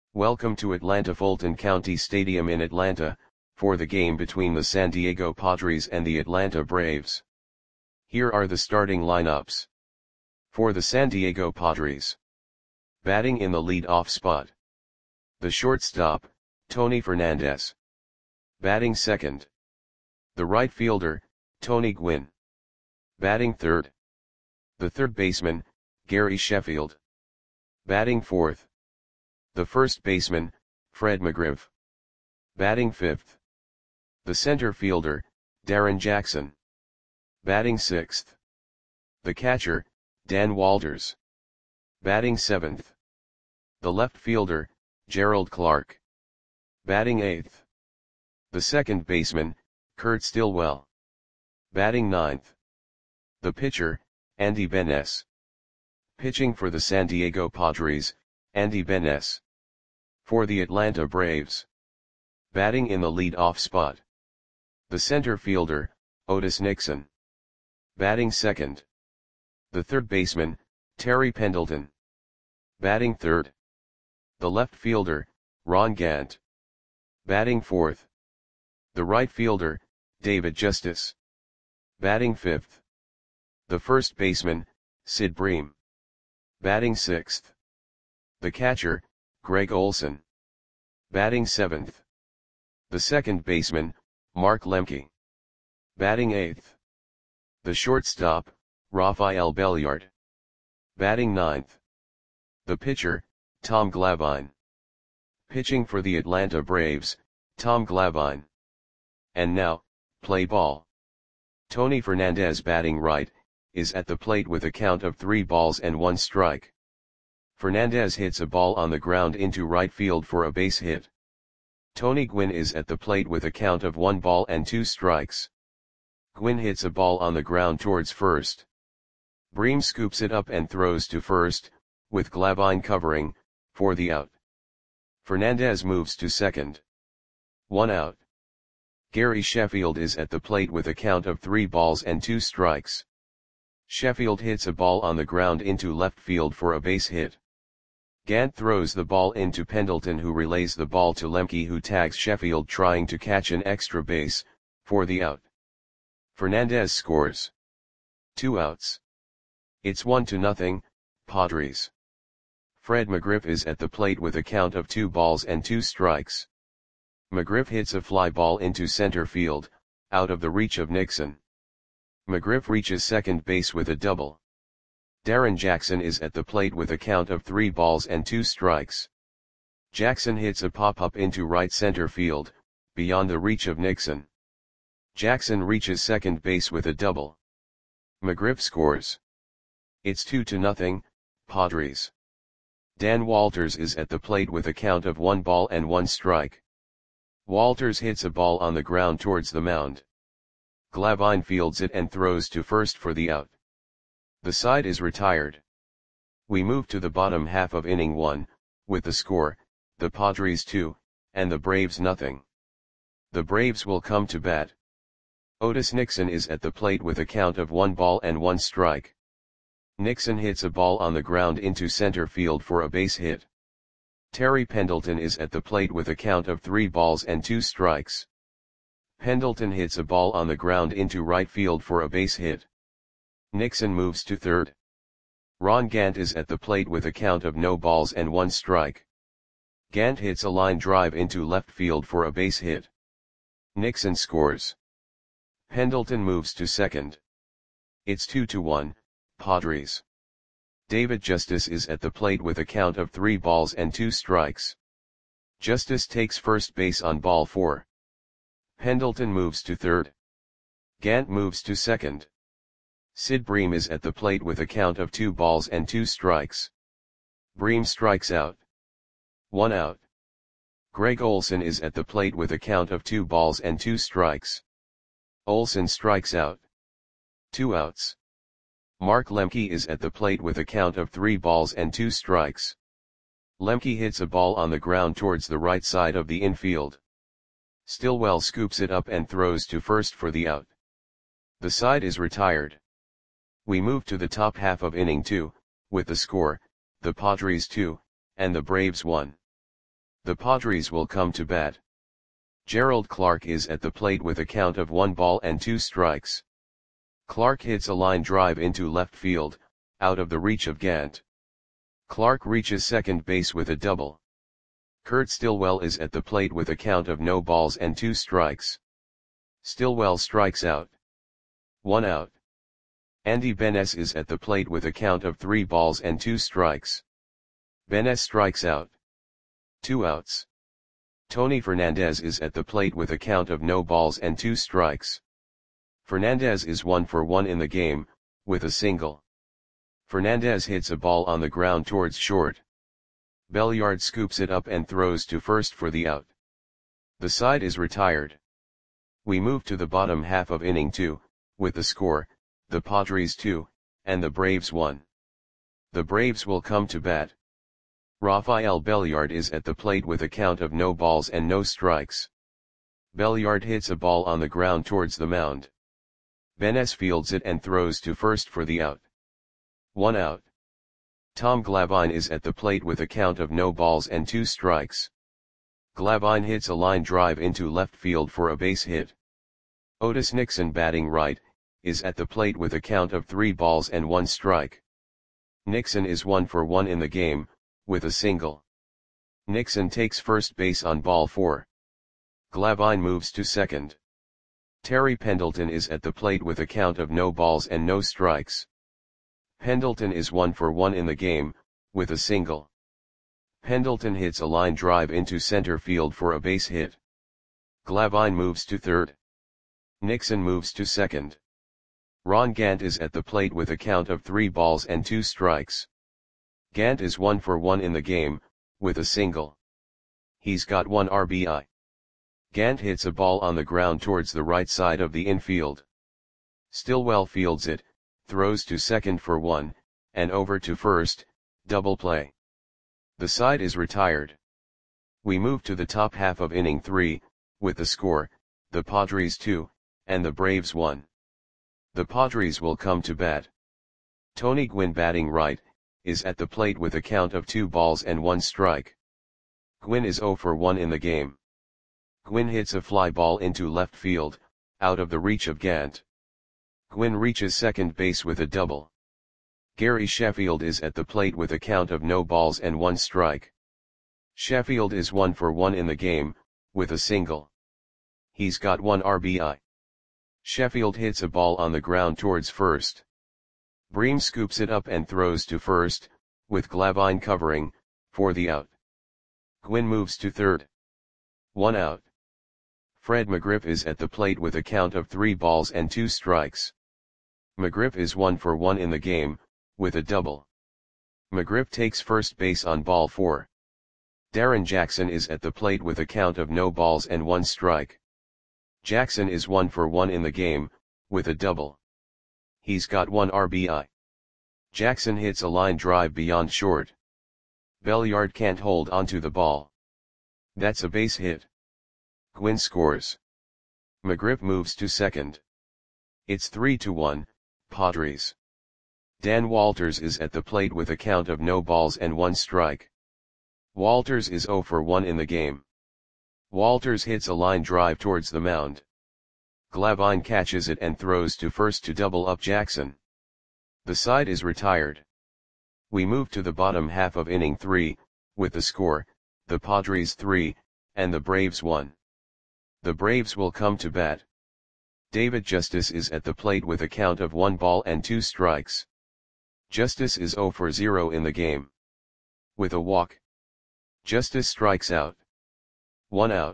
Welcome to Atlanta Fulton County Stadium in Atlanta, for the game between the San Diego Padres and the Atlanta Braves. Here are the starting lineups. For the San Diego Padres. Batting in the lead-off spot. The shortstop, Tony Fernandez. Batting second. The right fielder, Tony Gwynn. Batting third. The third baseman, Gary Sheffield. Batting fourth. The first baseman, Fred McGriff. Batting fifth. The center fielder, Darren Jackson. Batting sixth. The catcher, Dan Walters. Batting seventh. The left fielder, Gerald Clark. Batting eighth. The second baseman, Kurt Stillwell. Batting ninth. The pitcher, Andy Benes. Pitching for the San Diego Padres, Andy Benes. For the Atlanta Braves. Batting in the lead-off spot. The center fielder, Otis Nixon. Batting second. The third baseman, Terry Pendleton. Batting third. The left fielder, Ron Gant. Batting fourth. The right fielder, David Justice. Batting fifth. The first baseman, Sid Bream. Batting sixth. The catcher, Greg Olson. Batting seventh. The second baseman, Mark Lemke. Batting eighth. The shortstop, Rafael Belliard. Batting ninth. The pitcher, Tom Glavine. Pitching for the Atlanta Braves, Tom Glavine. And now, play ball. Tony Fernandez batting right, is at the plate with a count of 3 balls and 1 strike. Fernandez hits a ball on the ground into right field for a base hit. Tony Gwynn is at the plate with a count of 1 ball and 2 strikes. Gwynn hits a ball on the ground towards first. Bream scoops it up and throws to first, with Glavine covering, for the out. Fernandez moves to second. 1 out. Gary Sheffield is at the plate with a count of 3 balls and 2 strikes. Sheffield hits a ball on the ground into left field for a base hit. Gant throws the ball into Pendleton, who relays the ball to Lemke, who tags Sheffield trying to catch an extra base, for the out. Fernandez scores. 2 outs. It's 1-0, Padres. Fred McGriff is at the plate with a count of 2 balls and 2 strikes. McGriff hits a fly ball into center field, out of the reach of Nixon. McGriff reaches second base with a double. Darren Jackson is at the plate with a count of 3 balls and 2 strikes. Jackson hits a pop-up into right center field, beyond the reach of Nixon. Jackson reaches second base with a double. McGriff scores. It's 2-0, Padres. Dan Walters is at the plate with a count of 1 ball and 1 strike. Walters hits a ball on the ground towards the mound. Glavine fields it and throws to first for the out. The side is retired. We move to the bottom half of inning 1, with the score, the Padres 2, and the Braves 0. The Braves will come to bat. Otis Nixon is at the plate with a count of 1 ball and 1 strike. Nixon hits a ball on the ground into center field for a base hit. Terry Pendleton is at the plate with a count of 3 balls and 2 strikes. Pendleton hits a ball on the ground into right field for a base hit. Nixon moves to third. Ron Gant is at the plate with a count of no balls and 1 strike. Gant hits a line drive into left field for a base hit. Nixon scores. Pendleton moves to second. It's 2-1, Padres. David Justice is at the plate with a count of 3 balls and 2 strikes. Justice takes first base on ball 4. Pendleton moves to third. Gant moves to second. Sid Bream is at the plate with a count of 2 balls and 2 strikes. Bream strikes out. 1 out. Greg Olson is at the plate with a count of 2 balls and 2 strikes. Olson strikes out. 2 outs. Mark Lemke is at the plate with a count of 3 balls and 2 strikes. Lemke hits a ball on the ground towards the right side of the infield. Stillwell scoops it up and throws to first for the out. The side is retired. We move to the top half of inning 2, with the score, the Padres 2, and the Braves 1. The Padres will come to bat. Gerald Clark is at the plate with a count of 1 ball and 2 strikes. Clark hits a line drive into left field, out of the reach of Gant. Clark reaches second base with a double. Kurt Stillwell is at the plate with a count of no balls and 2 strikes. Stillwell strikes out. 1 out. Andy Benes is at the plate with a count of 3 balls and 2 strikes. Benes strikes out. 2 outs. Tony Fernandez is at the plate with a count of no balls and 2 strikes. Fernandez is 1 for 1 in the game, with a single. Fernandez hits a ball on the ground towards short. Belliard scoops it up and throws to first for the out. The side is retired. We move to the bottom half of inning 2, with the score, the Padres 2, and the Braves 1. The Braves will come to bat. Rafael Belliard is at the plate with a count of no balls and no strikes. Belliard hits a ball on the ground towards the mound. Benes fields it and throws to first for the out. 1 out. Tom Glavine is at the plate with a count of no balls and 2 strikes. Glavine hits a line drive into left field for a base hit. Otis Nixon, batting right, is at the plate with a count of 3 balls and 1 strike. Nixon is 1 for 1 in the game, with a single. Nixon takes first base on ball 4. Glavine moves to second. Terry Pendleton is at the plate with a count of no balls and no strikes. Pendleton is 1 for 1 in the game, with a single. Pendleton hits a line drive into center field for a base hit. Glavine moves to third. Nixon moves to second. Ron Gant is at the plate with a count of 3 balls and 2 strikes. Gant is 1 for 1 in the game, with a single. He's got 1 RBI. Gant hits a ball on the ground towards the right side of the infield. Stillwell fields it, throws to second for 1, and over to first, double play. The side is retired. We move to the top half of inning 3, with the score, the Padres 2, and the Braves 1. The Padres will come to bat. Tony Gwynn, batting right, is at the plate with a count of 2 balls and 1 strike. Gwynn is 0 for 1 in the game. Gwynn hits a fly ball into left field, out of the reach of Gant. Gwynn reaches second base with a double. Gary Sheffield is at the plate with a count of no balls and 1 strike. Sheffield is 1 for 1 in the game, with a single. He's got 1 RBI. Sheffield hits a ball on the ground towards first. Bream scoops it up and throws to first, with Glavine covering, for the out. Gwynn moves to third. 1 out. Fred McGriff is at the plate with a count of 3 balls and 2 strikes. McGriff is 1 for 1 in the game, with a double. McGriff takes first base on ball 4. Darren Jackson is at the plate with a count of no balls and 1 strike. Jackson is 1 for 1 in the game, with a double. He's got 1 RBI. Jackson hits a line drive beyond short. Belliard can't hold onto the ball. That's a base hit. Gwynn scores. McGriff moves to second. It's 3-1, Padres. Dan Walters is at the plate with a count of no balls and 1 strike. Walters is 0 for 1 in the game. Walters hits a line drive towards the mound. Glavine catches it and throws to first to double up Jackson. The side is retired. We move to the bottom half of inning 3, with the score, the Padres 3, and the Braves 1. The Braves will come to bat. David Justice is at the plate with a count of 1 ball and 2 strikes. Justice is 0 for 0 in the game. With a walk. Justice strikes out. 1 out.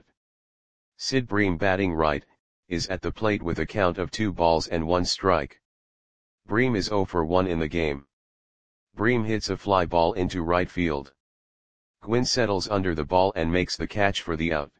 Sid Bream, batting right, is at the plate with a count of 2 balls and 1 strike. Bream is 0 for 1 in the game. Bream hits a fly ball into right field. Gwynn settles under the ball and makes the catch for the out.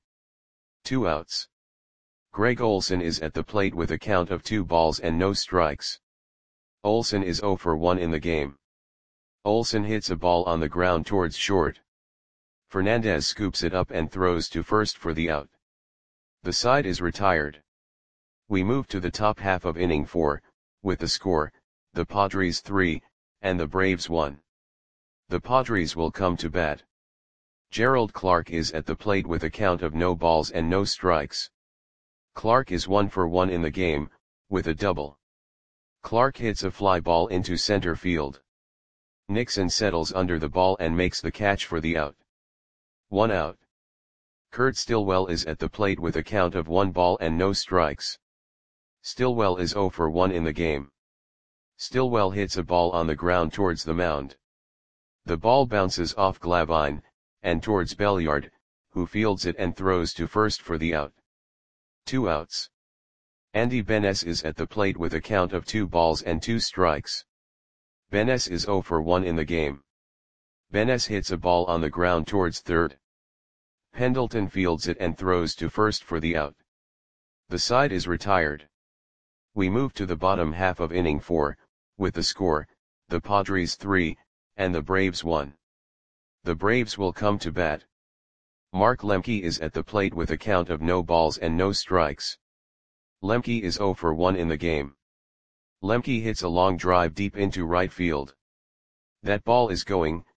2 outs. Greg Olson is at the plate with a count of 2 balls and no strikes. Olson is 0 for 1 in the game. Olson hits a ball on the ground towards short. Fernandez scoops it up and throws to first for the out. The side is retired. We move to the top half of inning 4, with the score, the Padres 3, and the Braves 1. The Padres will come to bat. Gerald Clark is at the plate with a count of no balls and no strikes. Clark is 1 for 1 in the game, with a double. Clark hits a fly ball into center field. Nixon settles under the ball and makes the catch for the out. 1 out. Kurt Stillwell is at the plate with a count of 1 ball and no strikes. Stillwell is 0 for 1 in the game. Stillwell hits a ball on the ground towards the mound. The ball bounces off Glavine, and towards Belliard, who fields it and throws to first for the out. 2 outs. Andy Benes is at the plate with a count of 2 balls and 2 strikes. Benes is 0 for 1 in the game. Benes hits a ball on the ground towards third. Pendleton fields it and throws to first for the out. The side is retired. We move to the bottom half of inning 4, with the score, the Padres 3, and the Braves 1. The Braves will come to bat. Mark Lemke is at the plate with a count of no balls and no strikes. Lemke is 0 for 1 in the game. Lemke hits a long drive deep into right field. That ball is gone.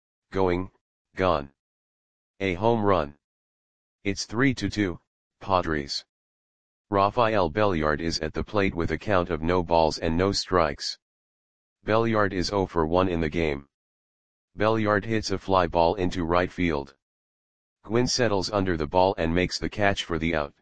A home run. It's 3-2, Padres. Rafael Belliard is at the plate with a count of no balls and no strikes. Belliard is 0 for 1 in the game. Belliard hits a fly ball into right field. Gwynn settles under the ball and makes the catch for the out.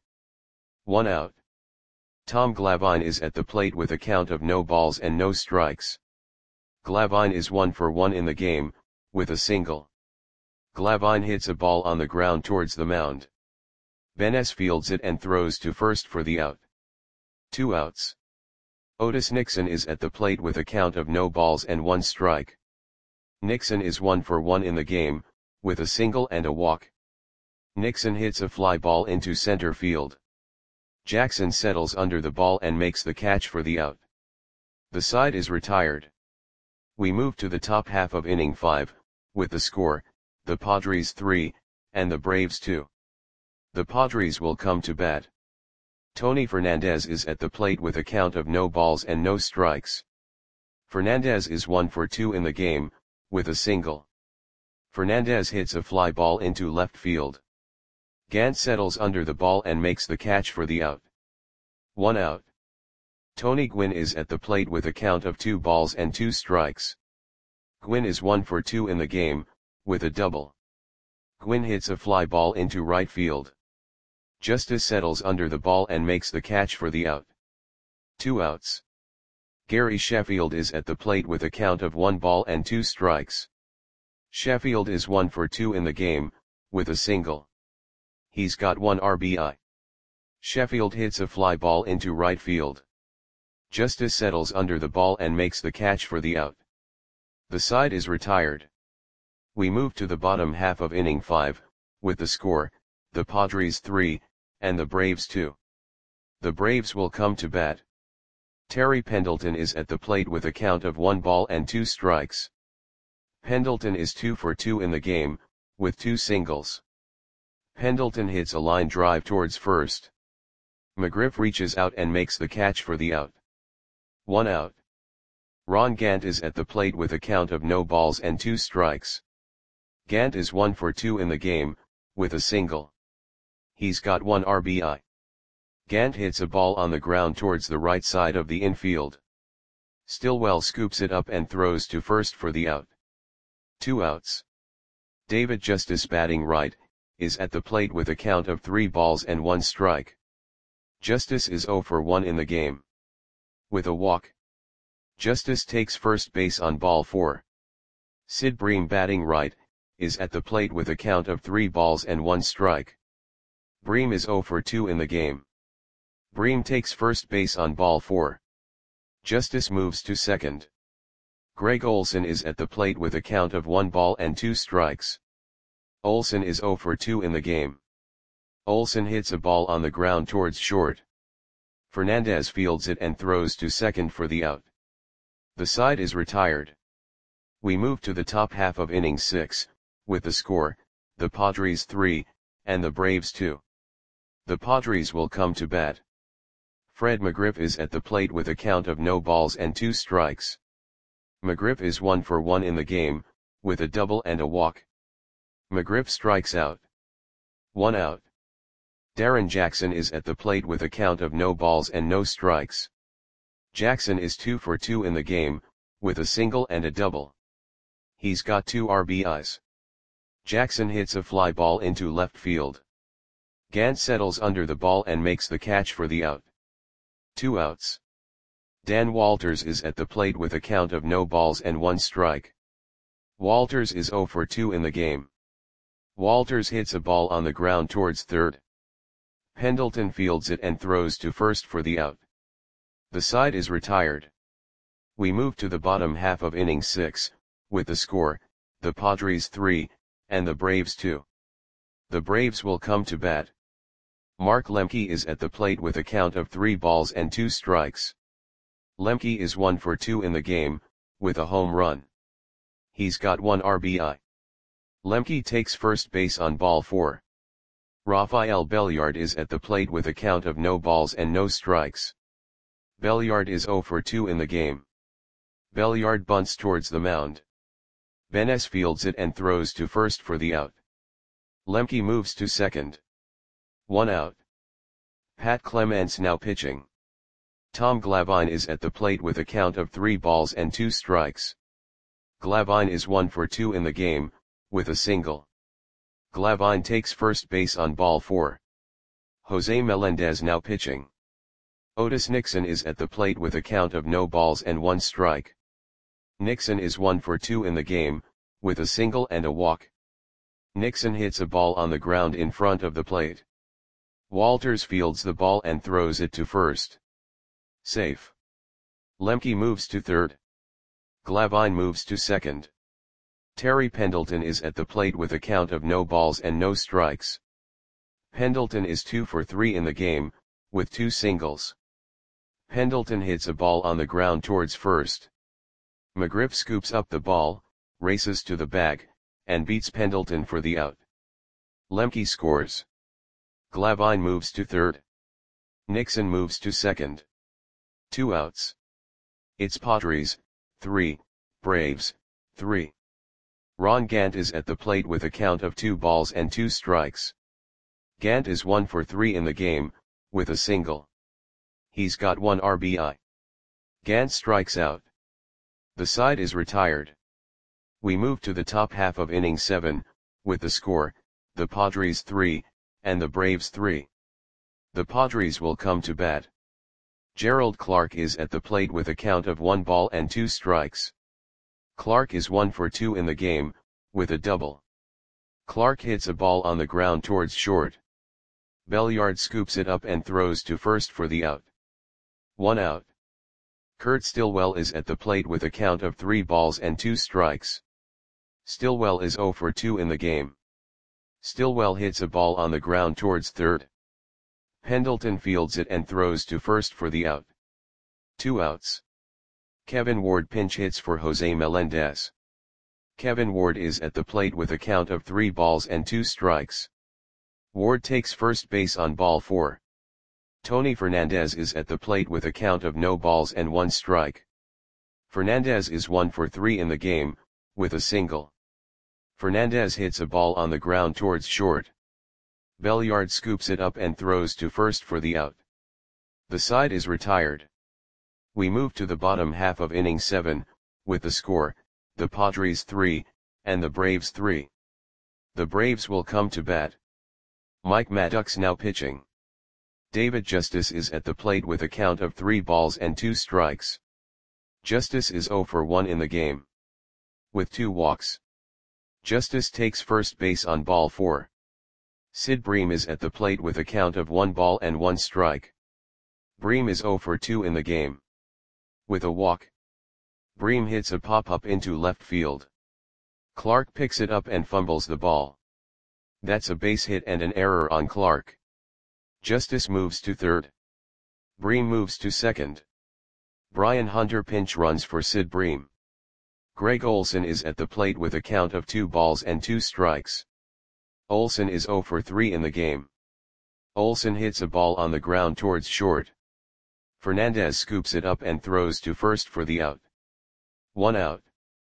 1 out. Tom Glavine is at the plate with a count of no balls and no strikes. Glavine is 1 for 1 in the game, with a single. Glavine hits a ball on the ground towards the mound. Benes fields it and throws to first for the out. 2 outs. Otis Nixon is at the plate with a count of no balls and 1 strike. Nixon is 1 for 1 in the game, with a single and a walk. Nixon hits a fly ball into center field. Jackson settles under the ball and makes the catch for the out. The side is retired. We move to the top half of inning 5, with the score, the Padres 3, and the Braves 2. The Padres will come to bat. Tony Fernandez is at the plate with a count of no balls and no strikes. Fernandez is 1 for 2 in the game, with a single. Fernandez hits a fly ball into left field. Gant settles under the ball and makes the catch for the out. 1 out. Tony Gwynn is at the plate with a count of 2 balls and 2 strikes. Gwynn is 1 for 2 in the game, with a double. Gwynn hits a fly ball into right field. Justice settles under the ball and makes the catch for the out. 2 outs. Gary Sheffield is at the plate with a count of 1 ball and 2 strikes. Sheffield is 1 for 2 in the game, with a single. He's got 1 RBI. Sheffield hits a fly ball into right field. Justice settles under the ball and makes the catch for the out. The side is retired. We move to the bottom half of inning 5, with the score, the Padres 3, and the Braves 2. The Braves will come to bat. Terry Pendleton is at the plate with a count of 1 ball and 2 strikes. Pendleton is 2 for 2 in the game, with 2 singles. Pendleton hits a line drive towards first. McGriff reaches out and makes the catch for the out. 1 out. Ron Gant is at the plate with a count of no balls and 2 strikes. Gant is 1 for 2 in the game, with a single. He's got 1 RBI. Gant hits a ball on the ground towards the right side of the infield. Stillwell scoops it up and throws to first for the out. 2 outs. David Justice, batting right, is at the plate with a count of 3 balls and 1 strike. Justice is 0 for 1 in the game. With a walk. Justice takes first base on ball 4. Sid Bream, batting right, is at the plate with a count of 3 balls and 1 strike. Bream is 0 for 2 in the game. Bream takes first base on ball 4. Justice moves to second. Greg Olson is at the plate with a count of 1 ball and 2 strikes. Olson is 0 for 2 in the game. Olson hits a ball on the ground towards short. Fernandez fields it and throws to second for the out. The side is retired. We move to the top half of inning 6, with the score, the Padres 3, and the Braves 2. The Padres will come to bat. Fred McGriff is at the plate with a count of no balls and 2 strikes. McGriff is 1 for 1 in the game, with a double and a walk. McGriff strikes out. 1 out. Darren Jackson is at the plate with a count of no balls and no strikes. Jackson is 2 for 2 in the game, with a single and a double. He's got 2 RBIs. Jackson hits a fly ball into left field. Gant settles under the ball and makes the catch for the out. 2 outs. Dan Walters is at the plate with a count of no balls and 1 strike. Walters is 0 for 2 in the game. Walters hits a ball on the ground towards third. Pendleton fields it and throws to first for the out. The side is retired. We move to the bottom half of inning 6, with the score, the Padres 3, and the Braves 2. The Braves will come to bat. Mark Lemke is at the plate with a count of 3 balls and 2 strikes. Lemke is 1 for 2 in the game, with a home run. He's got 1 RBI. Lemke takes first base on ball 4. Rafael Belliard is at the plate with a count of no balls and no strikes. Belliard is 0 for 2 in the game. Belliard bunts towards the mound. Benes fields it and throws to first for the out. Lemke moves to second. 1 out. Pat Clements now pitching. Tom Glavine is at the plate with a count of 3 balls and 2 strikes. Glavine is 1 for 2 in the game, with a single. Glavine takes first base on ball 4. Jose Melendez now pitching. Otis Nixon is at the plate with a count of no balls and 1 strike. Nixon is 1 for 2 in the game, with a single and a walk. Nixon hits a ball on the ground in front of the plate. Walters fields the ball and throws it to first. Safe. Lemke moves to third. Glavine moves to second. Terry Pendleton is at the plate with a count of no balls and no strikes. Pendleton is 2 for 3 in the game, with 2 singles. Pendleton hits a ball on the ground towards first. McGriff scoops up the ball, races to the bag, and beats Pendleton for the out. Lemke scores. Glavine moves to third. Nixon moves to second. 2 outs. It's Padres 3, Braves 3. Ron Gant is at the plate with a count of 2 balls and 2 strikes. Gant is 1 for 3 in the game, with a single. He's got 1 RBI. Gant strikes out. The side is retired. We move to the top half of inning 7, with the score, the Padres 3, and the Braves 3. The Padres will come to bat. Gerald Clark is at the plate with a count of 1 ball and 2 strikes. Clark is 1 for 2 in the game, with a double. Clark hits a ball on the ground towards short. Belliard scoops it up and throws to first for the out. 1 out. Kurt Stillwell is at the plate with a count of 3 balls and 2 strikes. Stillwell is 0 for 2 in the game. Stillwell hits a ball on the ground towards third. Pendleton fields it and throws to first for the out. 2 outs. Kevin Ward pinch hits for Jose Melendez. Kevin Ward is at the plate with a count of 3 balls and 2 strikes. Ward takes first base on ball 4. Tony Fernandez is at the plate with a count of no balls and 1 strike. Fernandez is 1 for 3 in the game, with a single. Fernandez hits a ball on the ground towards short. Belliard scoops it up and throws to first for the out. The side is retired. We move to the bottom half of inning 7, with the score, the Padres 3, and the Braves 3. The Braves will come to bat. Mike Maddox now pitching. David Justice is at the plate with a count of 3 balls and 2 strikes. Justice is 0 for 1 in the game. With 2 walks. Justice takes first base on ball 4. Sid Bream is at the plate with a count of 1 ball and 1 strike. Bream is 0 for 2 in the game. With a walk. Bream hits a pop-up into left field. Clark picks it up and fumbles the ball. That's a base hit and an error on Clark. Justice moves to third. Bream moves to second. Brian Hunter pinch runs for Sid Bream. Greg Olson is at the plate with a count of 2 balls and 2 strikes. Olson is 0 for 3 in the game. Olson hits a ball on the ground towards short. Fernandez scoops it up and throws to first for the out. 1 out.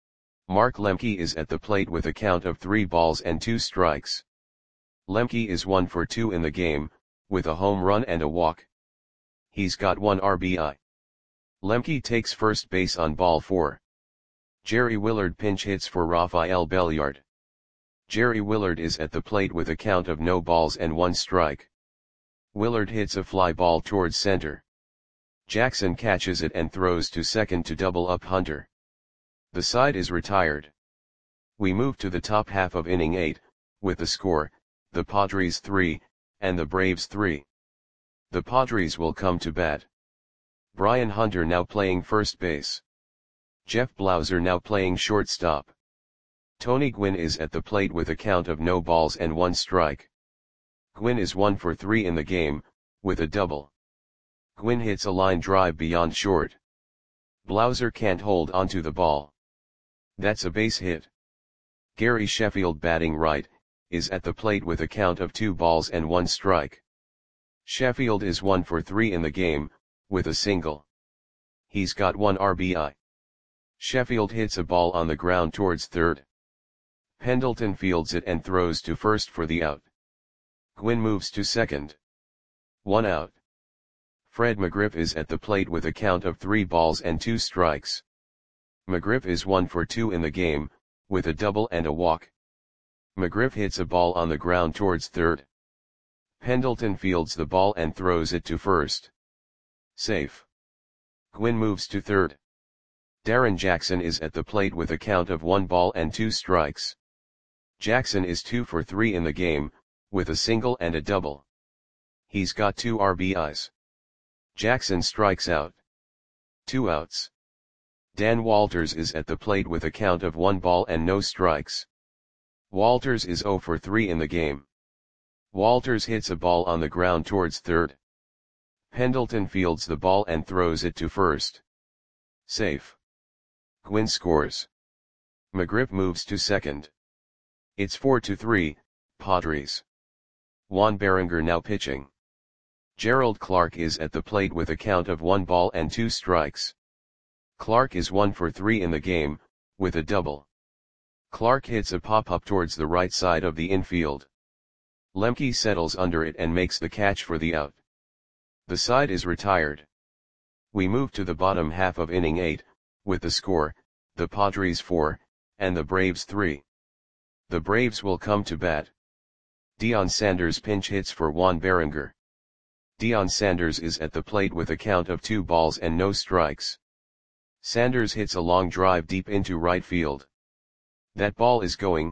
Mark Lemke is at the plate with a count of 3 balls and 2 strikes. Lemke is 1 for 2 in the game, with a home run and a walk. He's got 1 RBI. Lemke takes first base on ball 4. Jerry Willard pinch hits for Rafael Belliard. Jerry Willard is at the plate with a count of no balls and 1 strike. Willard hits a fly ball towards center. Jackson catches it and throws to second to double up Hunter. The side is retired. We move to the top half of inning 8, with the score, the Padres 3, and the Braves 3. The Padres will come to bat. Brian Hunter now playing first base. Jeff Blauser now playing shortstop. Tony Gwynn is at the plate with a count of no balls and 1 strike. Gwynn is 1 for 3 in the game, with a double. Gwynn hits a line drive beyond short. Blauser can't hold onto the ball. That's a base hit. Gary Sheffield, batting right, is at the plate with a count of 2 balls and 1 strike. Sheffield is 1 for 3 in the game, with a single. He's got 1 RBI. Sheffield hits a ball on the ground towards third. Pendleton fields it and throws to first for the out. Gwynn moves to second. 1 out. Fred McGriff is at the plate with a count of 3 balls and 2 strikes. McGriff is 1 for 2 in the game, with a double and a walk. McGriff hits a ball on the ground towards third. Pendleton fields the ball and throws it to first. Safe. Gwynn moves to third. Darren Jackson is at the plate with a count of 1 ball and 2 strikes. Jackson is 2 for 3 in the game, with a single and a double. He's got 2 RBIs. Jackson strikes out. 2 outs. Dan Walters is at the plate with a count of 1 ball and no strikes. Walters is 0 for 3 in the game. Walters hits a ball on the ground towards third. Pendleton fields the ball and throws it to first. Safe. Gwynn scores. McGriff moves to second. It's 4-3, Padres. Juan Berenger now pitching. Gerald Clark is at the plate with a count of 1 ball and 2 strikes. Clark is 1 for 3 in the game, with a double. Clark hits a pop-up towards the right side of the infield. Lemke settles under it and makes the catch for the out. The side is retired. We move to the bottom half of inning 8, with the score, the Padres 4, and the Braves 3. The Braves will come to bat. Deion Sanders pinch hits for Juan Berenger. Deion Sanders is at the plate with a count of 2 balls and no strikes. Sanders hits a long drive deep into right field. That ball is gone.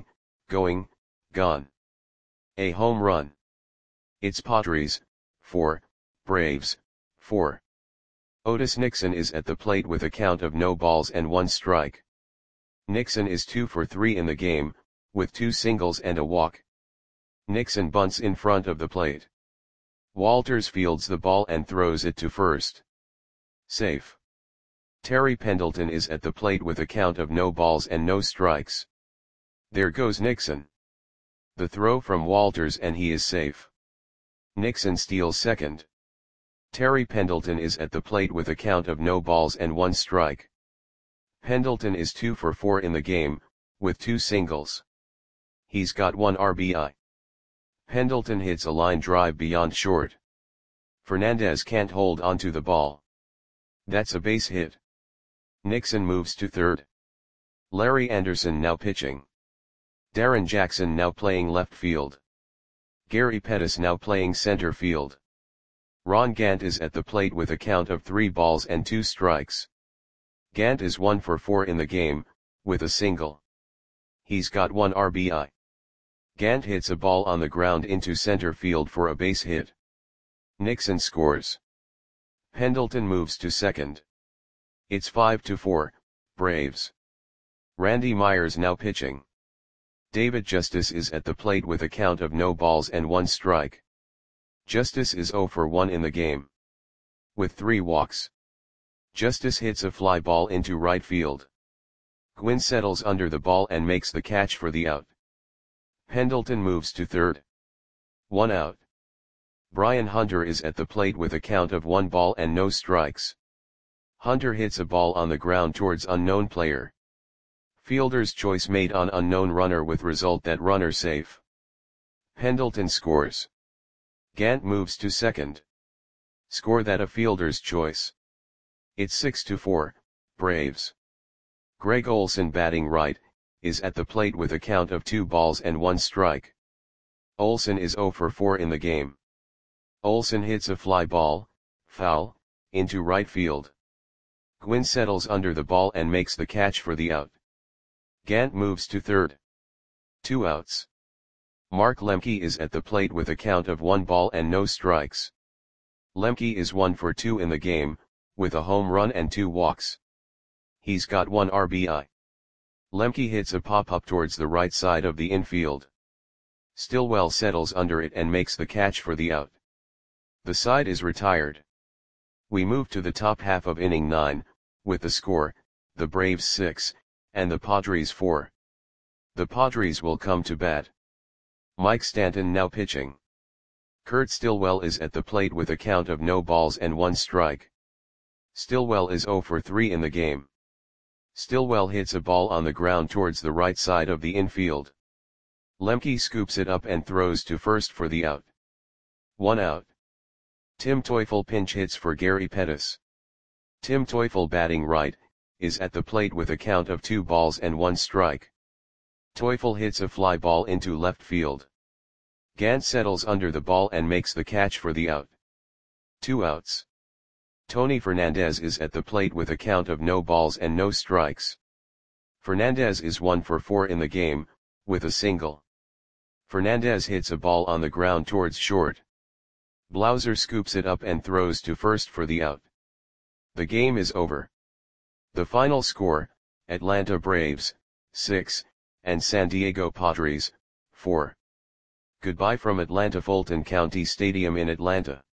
A home run. It's Padres 4, Braves 4. Otis Nixon is at the plate with a count of no balls and 1 strike. Nixon is 2 for 3 in the game, with 2 singles and a walk. Nixon bunts in front of the plate. Walters fields the ball and throws it to first. Safe. Terry Pendleton is at the plate with a count of no balls and no strikes. There goes Nixon. The throw from Walters and he is safe. Nixon steals second. Terry Pendleton is at the plate with a count of no balls and 1 strike. Pendleton is 2 for 4 in the game, with 2 singles. He's got 1 RBI. Pendleton hits a line drive beyond short. Fernandez can't hold onto the ball. That's a base hit. Nixon moves to third. Larry Anderson now pitching. Darren Jackson now playing left field. Gary Pettis now playing center field. Ron Gant is at the plate with a count of 3 balls and 2 strikes. Gant is 1 for 4 in the game, with a single. He's got 1 RBI. Gant hits a ball on the ground into center field for a base hit. Nixon scores. Pendleton moves to second. It's 5-4, Braves. Randy Myers now pitching. David Justice is at the plate with a count of no balls and 1 strike. Justice is 0 for 1 in the game. With 3 walks. Justice hits a fly ball into right field. Gwynn settles under the ball and makes the catch for the out. Pendleton moves to third. 1 out. Brian Hunter is at the plate with a count of 1 ball and no strikes. Hunter hits a ball on the ground towards unknown player. Fielder's choice made on unknown runner with result that runner safe. Pendleton scores. Gant moves to second. Score that a fielder's choice. It's 6-4, Braves. Greg Olson batting right, is at the plate with a count of 2 balls and 1 strike. Olson is 0 for 4 in the game. Olson hits a fly ball, foul, into right field. Gwynn settles under the ball and makes the catch for the out. Gant moves to third. 2 outs. Mark Lemke is at the plate with a count of 1 ball and no strikes. Lemke is 1 for 2 in the game, with a home run and 2 walks. He's got 1 RBI. Lemke hits a pop-up towards the right side of the infield. Stillwell settles under it and makes the catch for the out. The side is retired. We move to the top half of inning 9, with the score, the Braves 6, and the Padres 4. The Padres will come to bat. Mike Stanton now pitching. Kurt Stillwell is at the plate with a count of no balls and 1 strike. Stillwell is 0 for 3 in the game. Stillwell hits a ball on the ground towards the right side of the infield. Lemke scoops it up and throws to first for the out. 1 out. Tim Teufel pinch hits for Gary Pettis. Tim Teufel batting right, is at the plate with a count of 2 balls and 1 strike. Teufel hits a fly ball into left field. Gant settles under the ball and makes the catch for the out. 2 outs. Tony Fernandez is at the plate with a count of no balls and no strikes. Fernandez is 1 for 4 in the game, with a single. Fernandez hits a ball on the ground towards short. Blauser scoops it up and throws to first for the out. The game is over. The final score, Atlanta Braves, 6, and San Diego Padres, 4. Goodbye from Atlanta Fulton County Stadium in Atlanta.